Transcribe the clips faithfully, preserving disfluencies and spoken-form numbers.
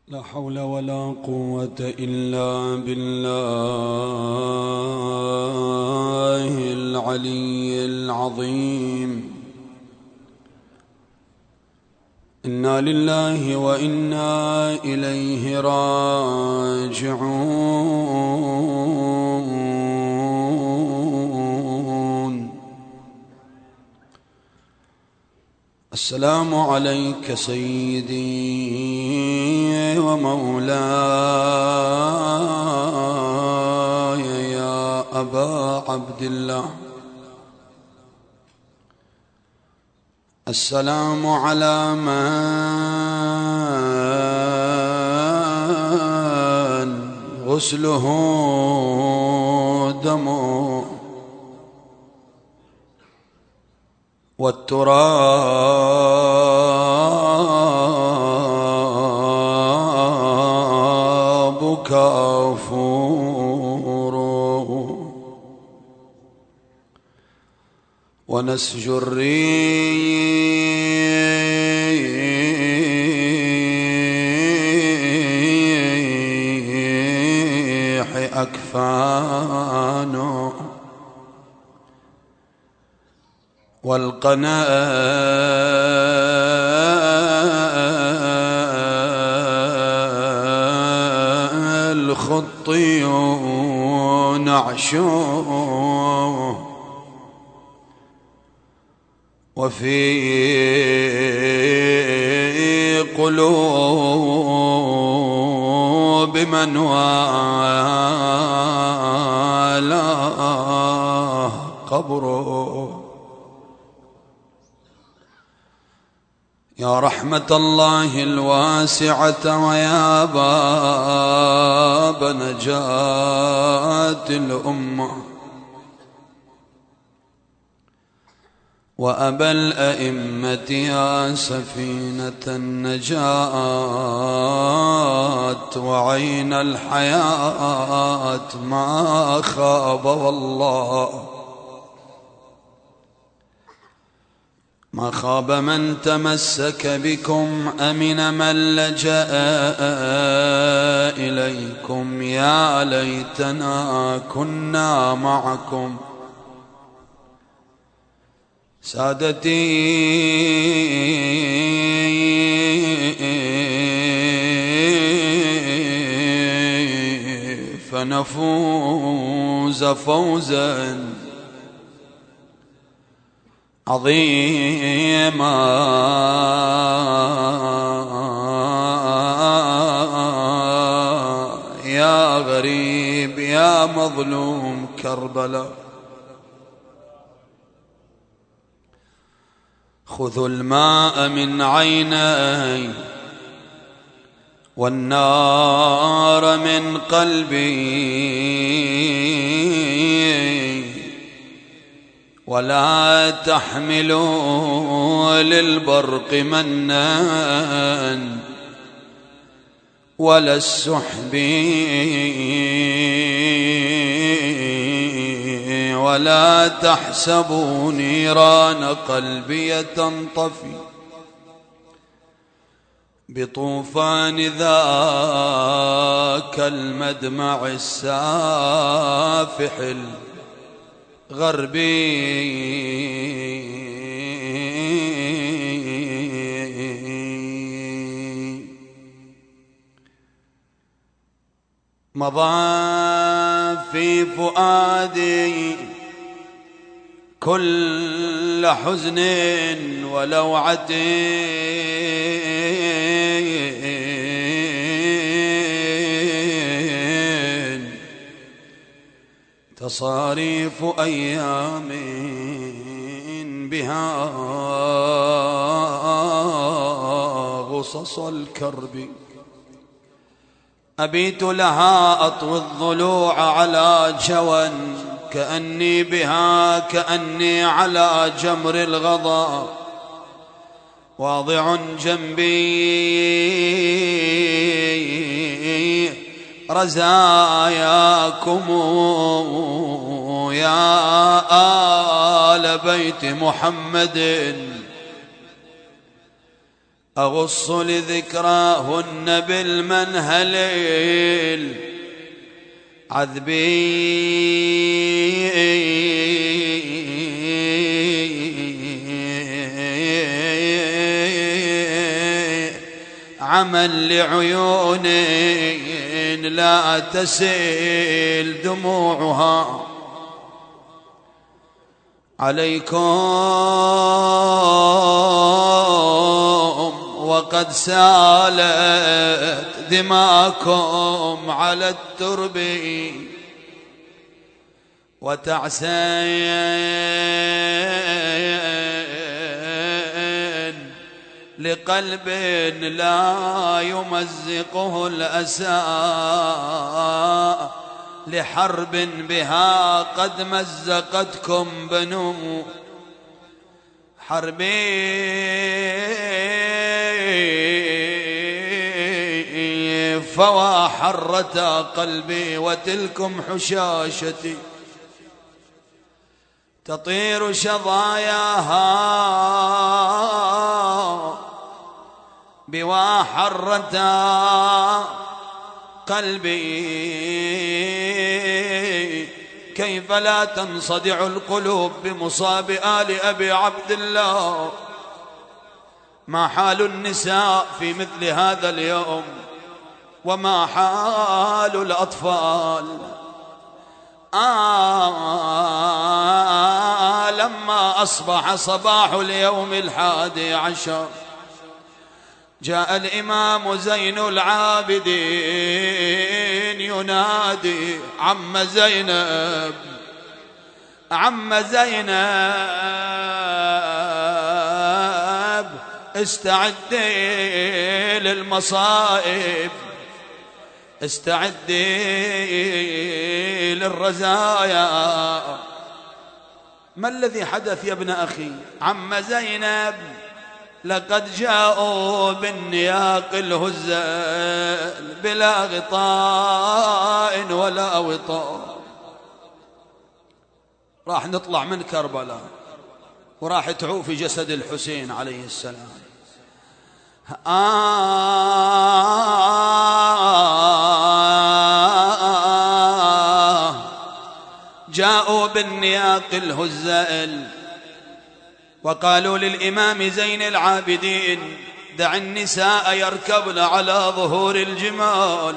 لا حول ولا قوة إلا بالله العلي العظيم. إنا لله وإنا إليه راجعون. السلام عليك سيدي ومولاي يا أبا عبد الله. السلام على من غسله دمه والتراب كافور ونسج الريح أكفانه والقنا الخطي نعشه وفي قلوب من والاه قبره. يا رحمة الله الواسعة ويا باب نجاة الأمة وأبا الأئمة يا سفينة النجاة وعين الحياة ما خاب والله ما خاب من تمسك بكم أمن من لجأ إليكم. يا ليتنا كنا معكم سادتي فنفوز فوزا عظيما. يا غريب يا مظلوم كربلاء خذوا الماء من عيني والنار من قلبي ولا تحملوا للبرق منا ولا السحب ولا تحسبوا نيران قلبي تنطفي بطوفان ذاك المدمع السافح الغربي. مضى في فؤادي كل حزن ولوعة تصاريف أيام بها غصص الكرب. أبيت لها أطوي الضلوع على جوى كأني بها كأني على جمر الغضا واضع جنبي رزاياكم يا آل بيت محمد أغص لذكراهن بالمنهل عذبي عمل لعيون لا تسيل دموعها عليكم وقد سالت دماءكم على الترب وتعسين لقلب لا يمزقه الأسى لحرب بها قد مزقتكم بنو حربي فوا حرة قلبي وتلكم حشاشتي تطير شظاياها بوا حرة قلبي كيف لا تنصدع القلوب بمصاب آل أبي عبد الله. ما حال النساء في مثل هذا اليوم وما حال الأطفال؟ آه لما أصبح صباح اليوم الحادي عشر جاء الإمام زين العابدين ينادي عم زينب عم زينب استعدي للمصائب استعدي للرزايا. ما الذي حدث يا ابن أخي؟ عم زينب لقد جاءوا بالنياق الهزال بلا غطاء ولا وطاء. راح نطلع من كربلاء وراح تعوف جسد الحسين عليه السلام. آه جاءوا بالنياق الهزال وقالوا للإمام زين العابدين دع النساء يركبن على ظهور الجمال.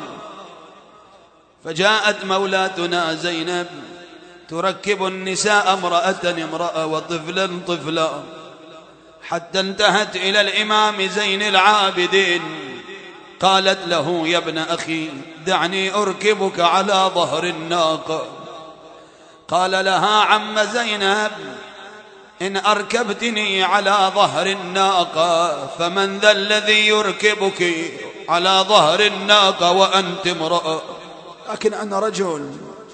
فجاءت مولاتنا زينب تركب النساء امرأة امرأة وطفلا طفلا حتى انتهت إلى الإمام زين العابدين. قالت له يا ابن أخي دعني أركبك على ظهر الناقة. قال لها عم زينب إن أركبتني على ظهر الناقة فمن ذا الذي يركبك على ظهر الناقة وأنت امرأة؟ لكن أنا رجل.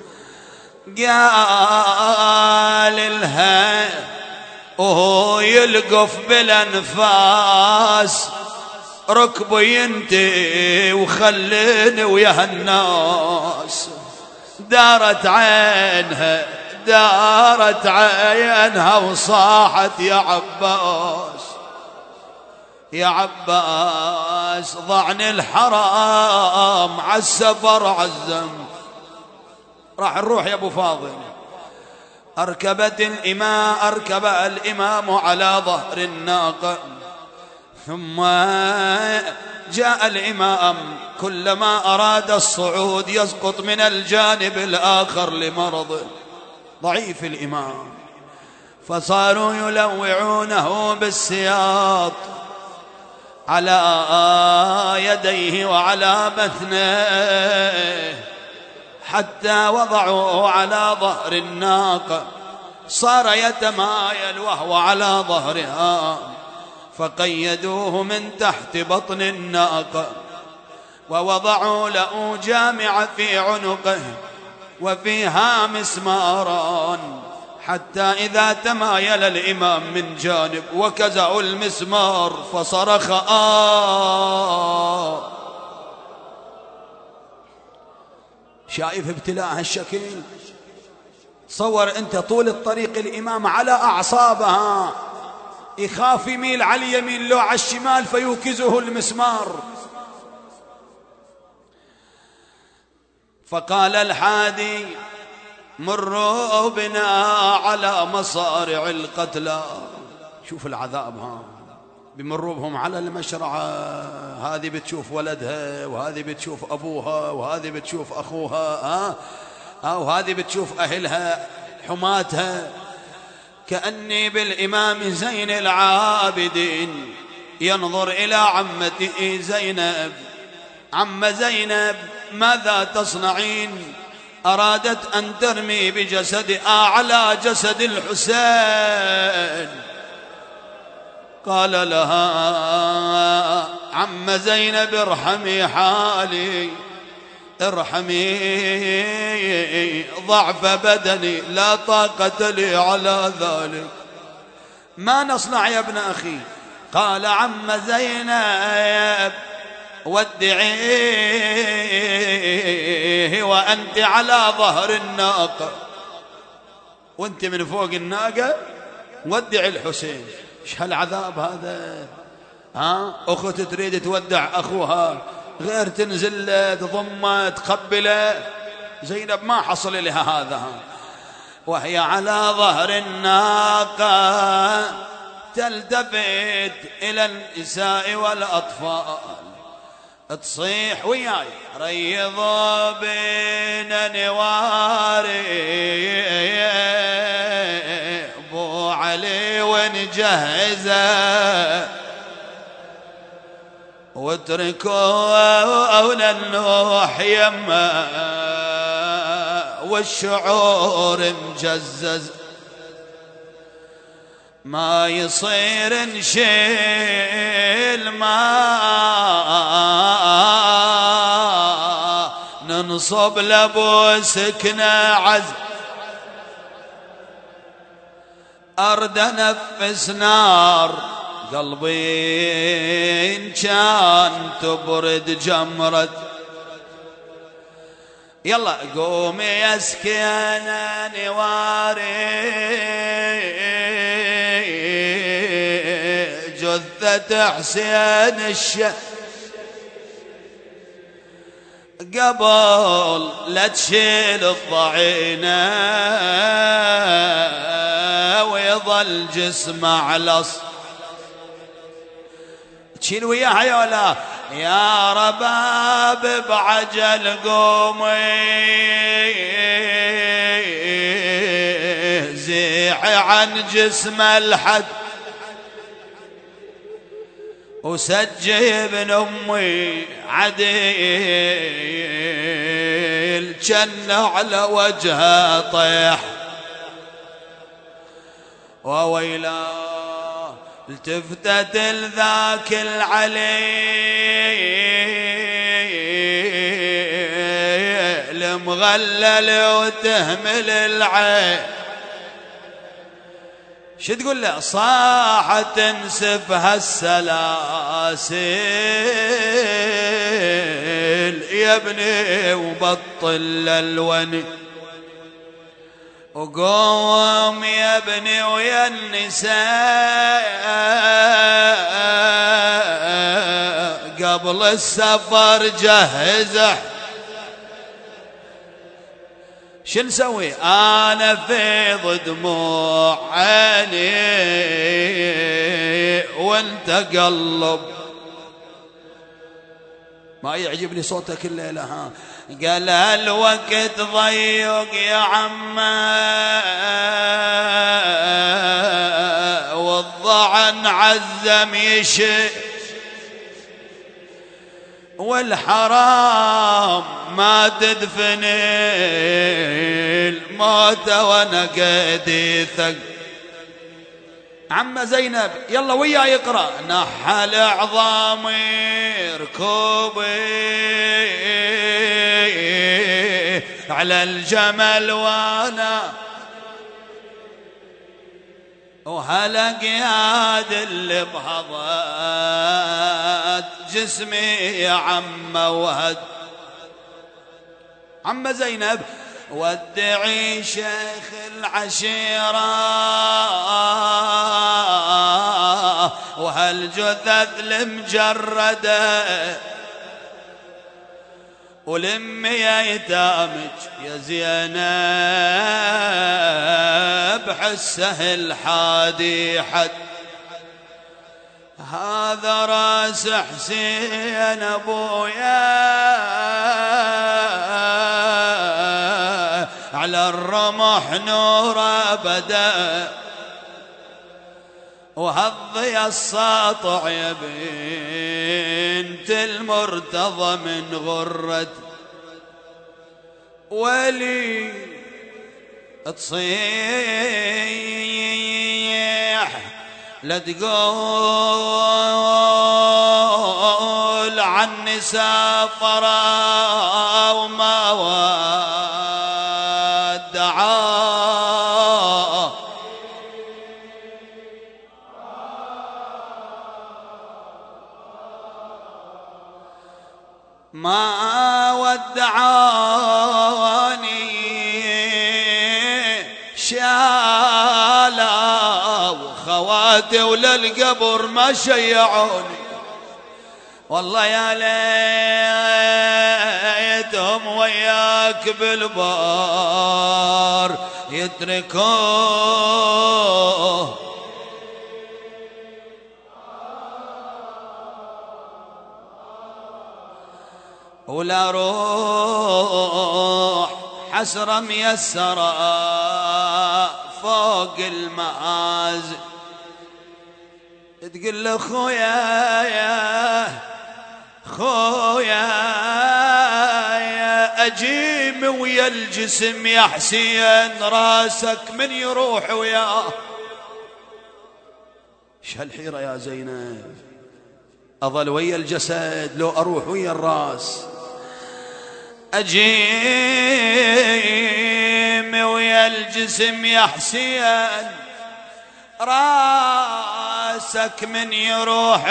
قال لها وهو يلقف بالأنفاس ركبي انتي وخليني ويا الناس. دارت عينها دارت عينها وصاحت يا عباس يا عباس ضعني الحرام عالسفر عالزم. راح نروح يا ابو فاضل. أركبت الإمام أركب الإمام على ظهر الناقة ثم جاء الإمام كلما أراد الصعود يسقط من الجانب الآخر لمرضه ضعيف الإمام. فصاروا يلوعونه بالسياط على يديه وعلى بثنيه حتى وضعوه على ظهر الناقة. صار يتمايل وهو على ظهرها فقيدوه من تحت بطن الناقة ووضعوا له جامع في عنقه وفيها مسماران حتى إذا تمايل الإمام من جانب وكزعوا المسمار فصرخ آه. شايف ابتلاء هالشكل؟ تصور أنت طول الطريق الإمام على أعصابها يخاف يميل على اليمين لو على الشمال فيوكزه المسمار. فقال الحادي مروا بنا على مصارع القتلى. شوف العذاب، ها بمروا بهم على المشرعة، هذه بتشوف ولدها وهذه بتشوف أبوها وهذه بتشوف أخوها، ها وهذه بتشوف أهلها حماتها. كأني بالإمام زين العابدين ينظر إلى عمته زينب. عم زينب ماذا تصنعين؟ أرادت أن ترمي بجسد على جسد الحسين. قال لها عم زينب ارحمي حالي، ارحمي ضعف بدني، لا طاقة لي على ذلك. ما نصنع يا ابن أخي؟ قال عم زينب ودعيه وأنت على ظهر الناقة، وانت من فوق الناقة ودع الحسين. ايش هالعذاب هذا؟ ها أخت تريد تودع أخوها غير تنزل تضمه تقبله، زينب ما حصل لها هذا، وهي على ظهر الناقة تلتفت إلى النساء والأطفال تصيح وياي ريضوا بين نواري ابو علي ونجهزه واتركوا أولى النوح يمه والشعور مجزز. ما يصير نشيل ما ننصب لابو سكنة عز أرد نفس نار قلبي إن كان تبرد جمرة. يلا قومي يا سكينة نواري جثة حسين الشه قبل لا تشيل الضعينة ويظل جسمه على تشيل وياها يا ولا يا رباب بعجل قومي زيح عن جسم الحد وسجي ابن امي عديل جن على وجهه طيح وويلاه التفتت لذاك العلي المغلل وتهمل العين. شو تقول له؟ صاحة تنسف هالسلاسل يا ابني وبطل الوني وقوم يا ابني ويا النساء قبل السفر جهزه. شو نسوي؟ انا فيض دموع عيني وانت قلب ما يعجبني صوتك الليله. ها قال الوقت ضيق يا عمه والضعن عزم يشي والحرام ما تدفني الموت وانا قديثك. عم زينب يلا ويا يقرأ نحل عظامي ركوبي على الجمل وانا وهلق ياد اللي بهضت جسمي يا عم وهد. عم زينب ودعي شيخ العشيرة وهالجثث المجردة ولمي يتامج يا زينب حسه الحادي حد. هذا راس حسين ابويا على الرمح نوره بدا وهالضيا الساطع يا بنت المرتضى من غرة ولي تصيح لا تقول عن نساء فرا وما ودعا ما ودعاني شالا وخواتي وللقبر ما شيعوني. والله يا ليتهم وياك بالبار يتركوه ولا روح حسرة ميسرة فوق المآزل تقول له خويا يا خويا يا أجيم ويا الجسم يا حسين راسك من يروح وياه. ايش هالحيرة يا زينب؟ أظل ويا الجسد لو أروح ويا الراس؟ أجيم ويا الجسم يا حسين راسك من يروح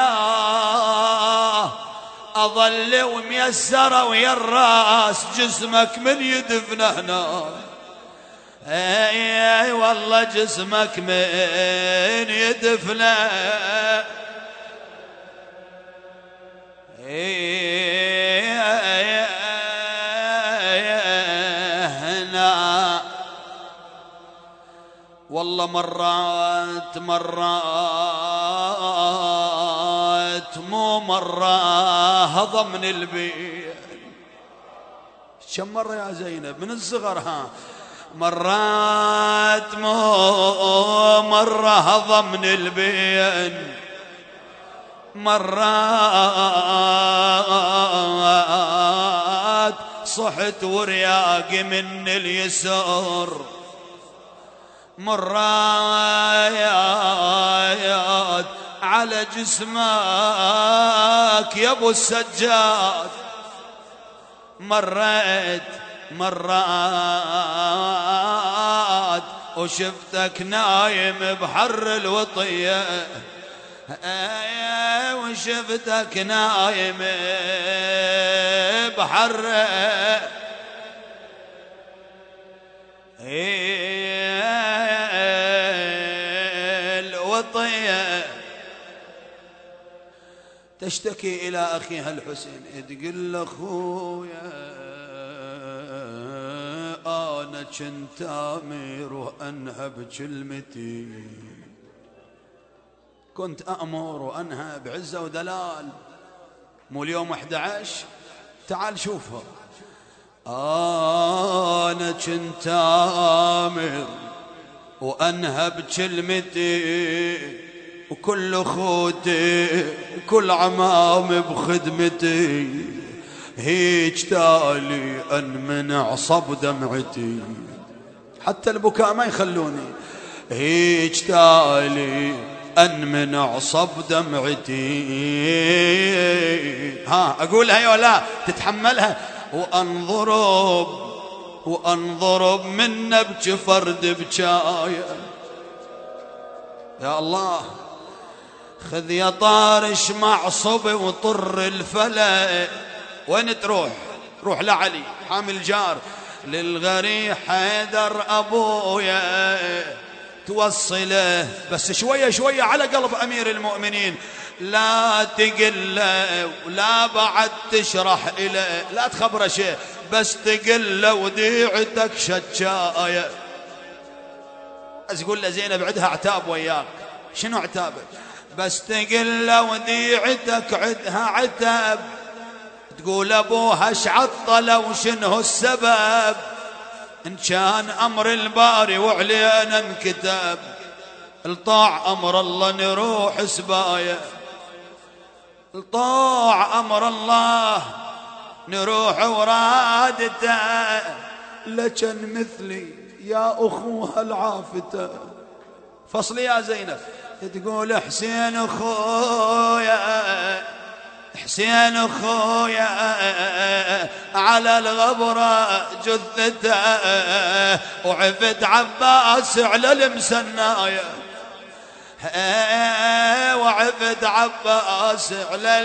وياه. أظل وميسرة ويا الراس جسمك من يدفن هنا. اي اي والله جسمك من يدفن هنا. والله مرات مرات مو مرة هضمني البيت. كم مرة يا زينب من الصغر؟ ها مرات مو مرة هضمني البين مرات صحت ورياقي من اليسر مرات على جسمك يا ابو السجاد مريت مرات وشفتك نايم بحر الوطية وشفتك نايم بحر الوطية تشتكي إلى أخيها الحسين تقول له أخويا أنا كنت آمر وأنهى بكلمتي كنت أأمر وأنهى بعزة ودلال مو اليوم أحد عشر تعال شوفها. أنا كنت آمر وأنهى بكلمتي وكل أخوتي وكل عمامي بخدمتي هيج تالي أنمنع صب دمعتي حتى البكاء ما يخلوني هيج تالي أنمنع صب دمعتي. ها أقولها يا لا تتحملها. وأنضرب وأنضرب من نبج فرد بجاية يا الله خذ يا طارش معصب وطر الفلا. وين تروح؟ روح لعلي حامل جار للغري حيدر أبويا توصله، بس شوية شوية على قلب أمير المؤمنين، لا تقله ولا بعد تشرح إليه، لا تخبره شيء، بس تقله وديعتك شجاية. بس قول له زينب عدها عتاب وياك. شنو عتابك؟ بس تقله وديعتك عدها عتاب، تقول أبوها شعطله وشنه السبب، إن كان أمر الباري وعلينا انكتب، الطاع أمر الله نروح سبايا، الطاع أمر الله نروح ورادته، لكن مثلي يا أخوها العافته. فصل يا زينب تقول حسين أخويا، حسين أخويا على الغبرة جثته، وعفت عباس على المسناية، وعفت عباس على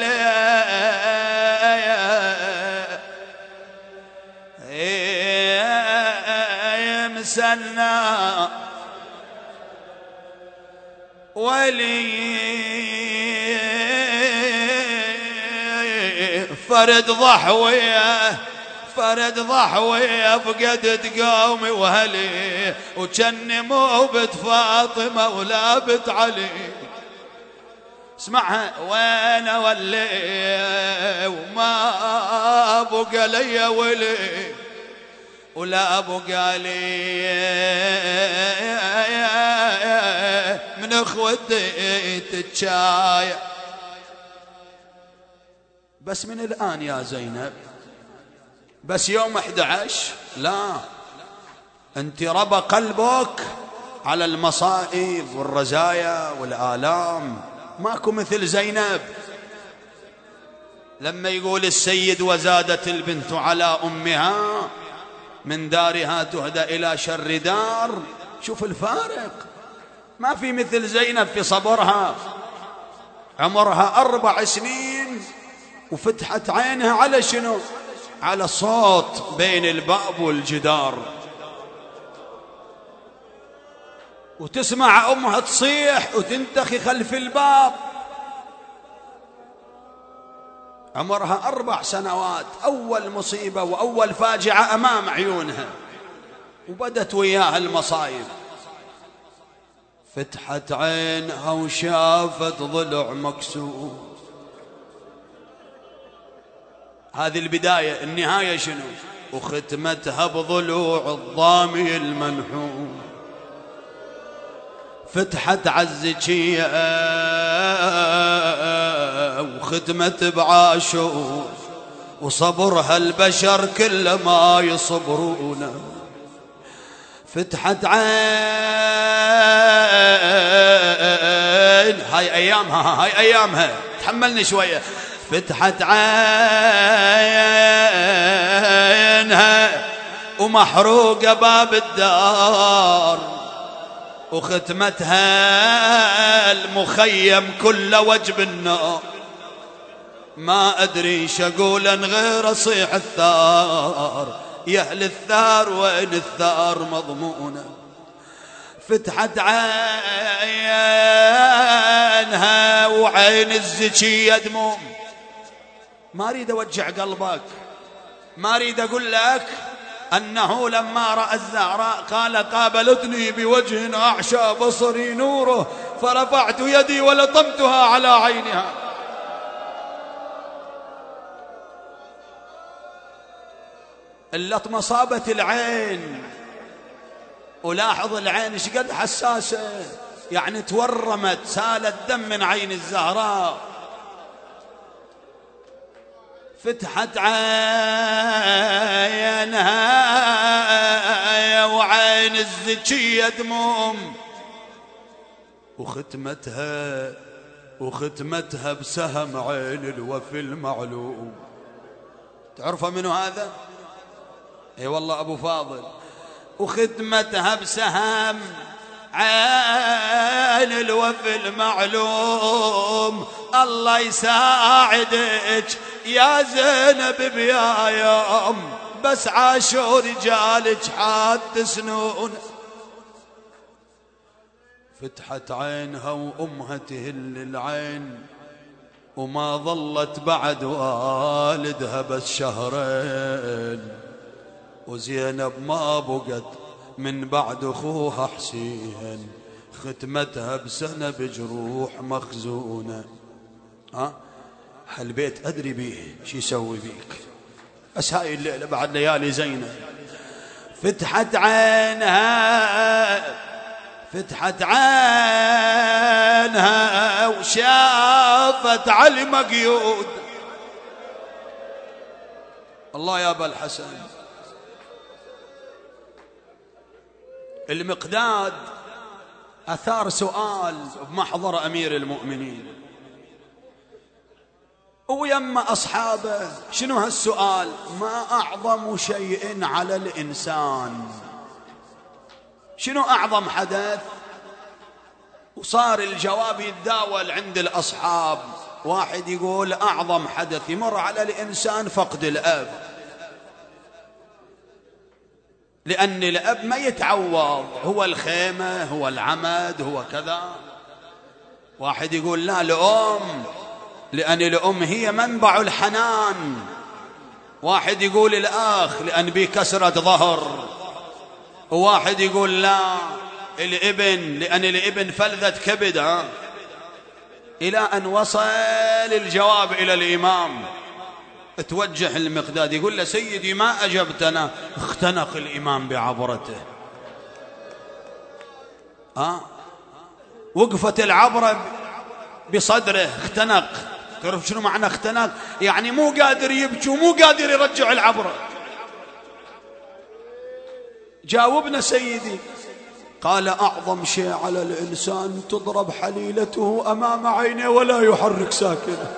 المسنى، ولي فرد ضحوية، فرد ضحوية فقدت قومي وهلي، وجني مو بنت فاطمة ولا بنت علي. اسمعها وين ولي وما بقى لي ولي ولا بقى لي من اخوتي تتشايع. بس من الآن يا زينب، بس يوم أحد عشر لا، أنت ربى قلبك على المصائب والرزايا والآلام، ماكو مثل زينب. لما يقول السيد وزادت البنت على أمها من دارها تهدى إلى شر دار، شوف الفارق، ما في مثل زينب في صبرها. عمرها أربع سنين وفتحت عينها على شنو؟ على صوت بين الباب والجدار، وتسمع أمها تصيح وتنتخي خلف الباب. عمرها أربع سنوات، أول مصيبة وأول فاجعة أمام عيونها، وبدت وياها المصايب. فتحت عينها وشافت ضلع مكسور. هذه البداية، النهاية شنو؟ وختمتها بضلوع الضامي المنحوم. فتحت عزكية وختمت بعاشور، وصبرها البشر كل ما يصبرونه. فتحت عين، هاي أيامها، هاي أيامها، تحملني شوية. فتحت عينها ومحروقة باب الدار، وختمتها المخيم كل وجب النار. ما أدري شقولا غير صيح الثار، يا أهل الثار وين الثار مضمونة. فتحت عينها وعين الزكية دموم. ما أريد أوجع قلبك، ما أريد أقول لك أنه لما رأى الزهراء قال قابلتني بوجه أعشى بصري نوره، فرفعت يدي ولطمتها على عينها. اللطمة صابت العين، ولاحظ العين ايش قد حساسة، يعني تورمت، سال الدم من عين الزهراء. فتحت عينها وعين الزكية دموم، وختمتها وختمتها بسهم عين الوفي المعلوم. تعرفه منو هذا؟ اي والله ابو فاضل. وختمتها بسهم عين الوفي المعلوم. الله يساعدك يا زينب بيا يوم، بس عاشوا رجالك حاد سنون. فتحت عينها وأمها تهل العين، وما ظلت بعد والدها بس شهرين، وزينب ما بقت من بعد أخوها حسين، ختمتها بسنة بجروح مخزونة. ها هالبيت أدري بيه شي يسوي بيك، بس هاي الليلة بعد ليالي زينب. فتحت عينها فتحت عينها وشافت علي مقيود. الله يا أبا الحسن، المقداد أثار سؤال بمحضر أمير المؤمنين ويما أصحابه. شنو هالسؤال؟ ما أعظم شيء على الإنسان؟ شنو أعظم حدث؟ وصار الجواب يتداول عند الأصحاب. واحد يقول أعظم حدث يمر على الإنسان فقد الأب، لأن الأب ما يتعوض، هو الخيمة، هو العمد، هو كذا. واحد يقول لا، الأم، لأن الأم هي منبع الحنان. واحد يقول الأخ لأن بيه كسرة ظهر. وواحد يقول لا، الابن لأن الابن فلذة كبد. ها؟ إلى أن وصل الجواب إلى الإمام. توجه المقداد يقول له سيدي ما أجبتنا. اختنق الإمام بعبرته. ها؟ وقفت العبرة بصدره، اختنق. تعرف شنو معنى اختنق؟ يعني مو قادر يبكي ومو قادر يرجع العبرة. جاوبنا سيدي. قال أعظم شيء على الإنسان تضرب حليلته أمام عينه ولا يحرك ساكنه.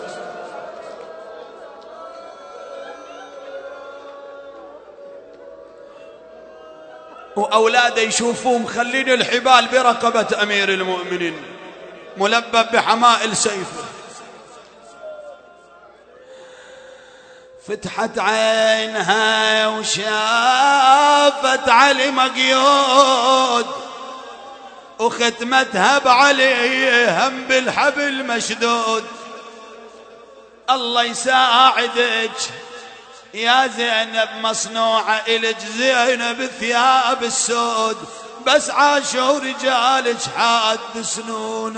وأولاده يشوفوه مخلين الحبال برقبة أمير المؤمنين ملبب بحمائل سيفه. فتحت عينها وشافت علي مقيود، وختمتها بعلي هم بالحبل مشدود. الله يساعدك يا زينب، مصنوعة إلك زينب ثياب السود، بس عاشوا رجالك حاد سنون.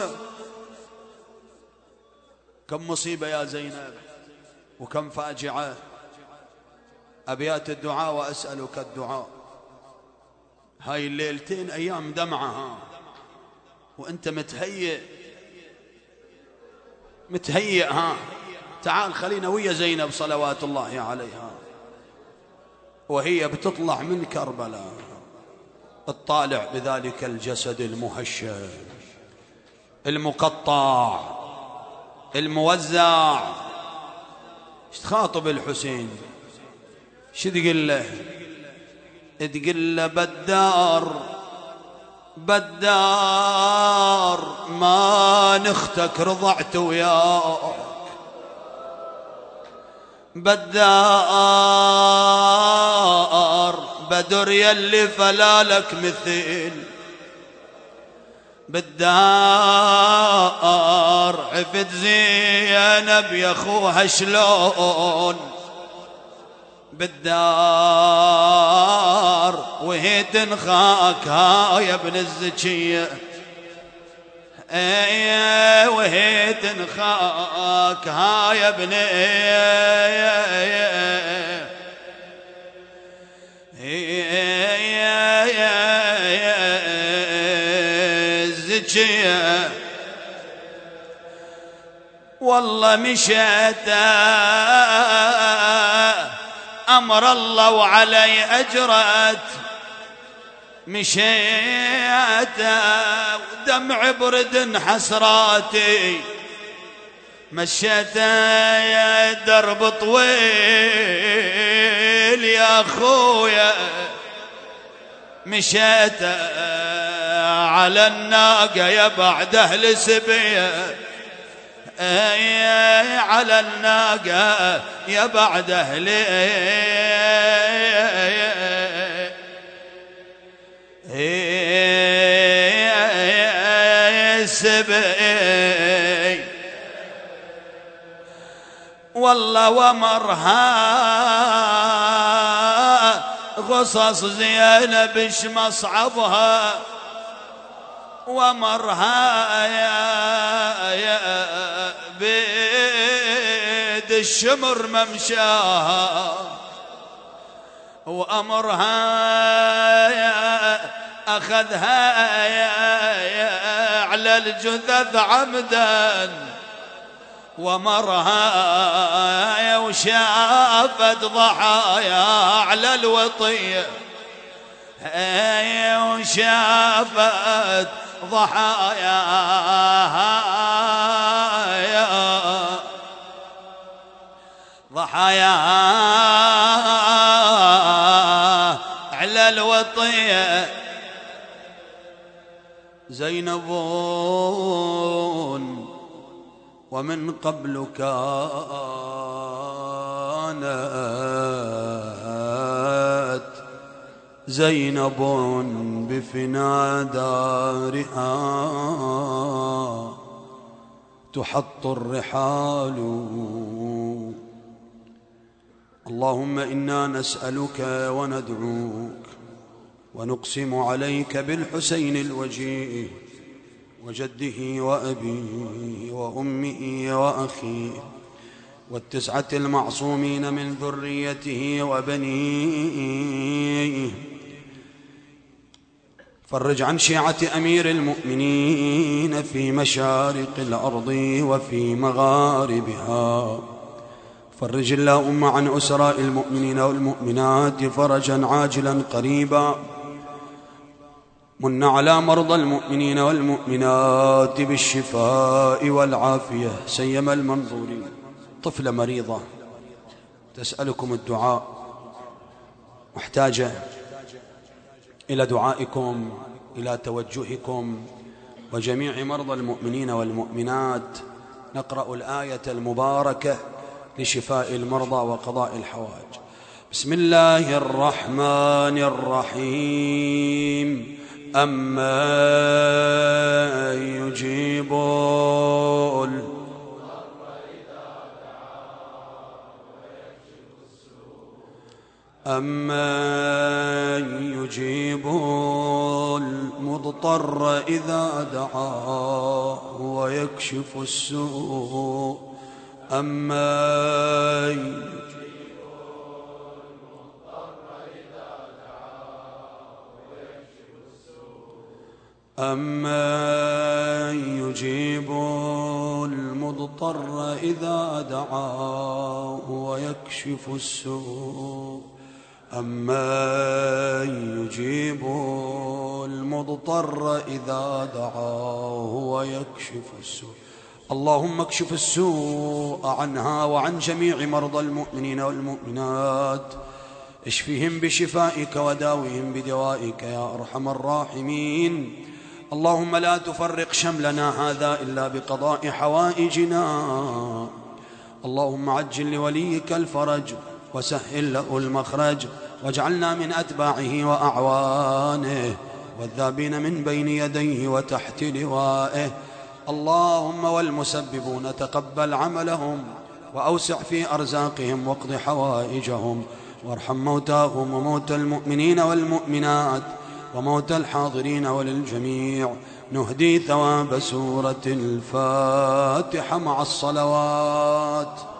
كم مصيبة يا زينب وكم فاجعة. أبيات الدعاء وأسألك الدعاء. هاي الليلتين أيام دمعها وأنت متهيئ متهيئ. ها تعال خلينا ويا زينب صلوات الله عليها وهي بتطلع من كربلاء، اطالع بذلك الجسد المهشم المقطع الموزع. تخاطب الحسين شو تقول له؟ تقول له بدار بدار ما نختك رضعت وياك، بدار بدر يلي فلالك مثل، بالدار عفت زينب يا اخوها شلون، بالدار وهي تنخاك ها يا ابن الزكية، ايه وهي تنخاك ها يا ابن الزكية. والله مشيت أمر الله وعلي أجرت، مشيت ودمع برد حسراتي، مشيت يا درب طويل يا أخويا، مشيت على الناقة يا بعد أهل سبيه، على الناقة يا بعد أهل النبي والله ومرها غصص زينب اش مصعبها ومرها يا يا بيد الشمر ممشاها وأمرها يا أخذها يا يا على الجثث عمدا ومرها يا وشافت ضحايا على الوطية يا وشافت ضحايا ضحايا على الوطية زينب ومن قبل كانت زينب بفنا دارها تحط الرحال. اللهم إنا نسألك وندعوك ونقسم عليك بالحسين الوجيه وجده وأبيه وأمه وأخيه والتسعة المعصومين من ذريته وبنيه. فرج عن شيعة أمير المؤمنين في مشارق الأرض وفي مغاربها. فرج اللهم عن أسراء المؤمنين والمؤمنات فرجا عاجلا قريبا. من على مرضى المؤمنين والمؤمنات بالشفاء والعافية سيما المنظورين. طفلة مريضة تسألكم الدعاء محتاجة إلى دعائكم إلى توجهكم وجميع مرضى المؤمنين والمؤمنات. نقرأ الآية المباركة لشفاء المرضى وقضاء الحوائج. بسم الله الرحمن الرحيم. أما يجيب أما يجيب المضطر إذا دعاه ويكشف السوء. أما يجيب المضطر إذا دعاه ويكشف السوء. أما يجيب المضطر إذا دعاه ويكشف السوء. أما يجيب المضطر إذا دعاه ويكشف السوء. اللهم اكشف السوء عنها وعن جميع مرضى المؤمنين والمؤمنات. اشفهم بشفائك وداوهم بدوائك يا أرحم الراحمين. اللهم لا تفرق شملنا هذا إلا بقضاء حوائجنا. اللهم عجل لوليك الفرج وسهل له المخرج واجعلنا من أتباعه وأعوانه والذابين من بين يديه وتحت لوائه. اللهم والمسببون تقبل عملهم وأوسع في أرزاقهم واقض حوائجهم وارحم موتاهم وموتى المؤمنين والمؤمنات وموتى الحاضرين وللجميع. نهدي ثواب سورة الفاتحة مع الصلوات.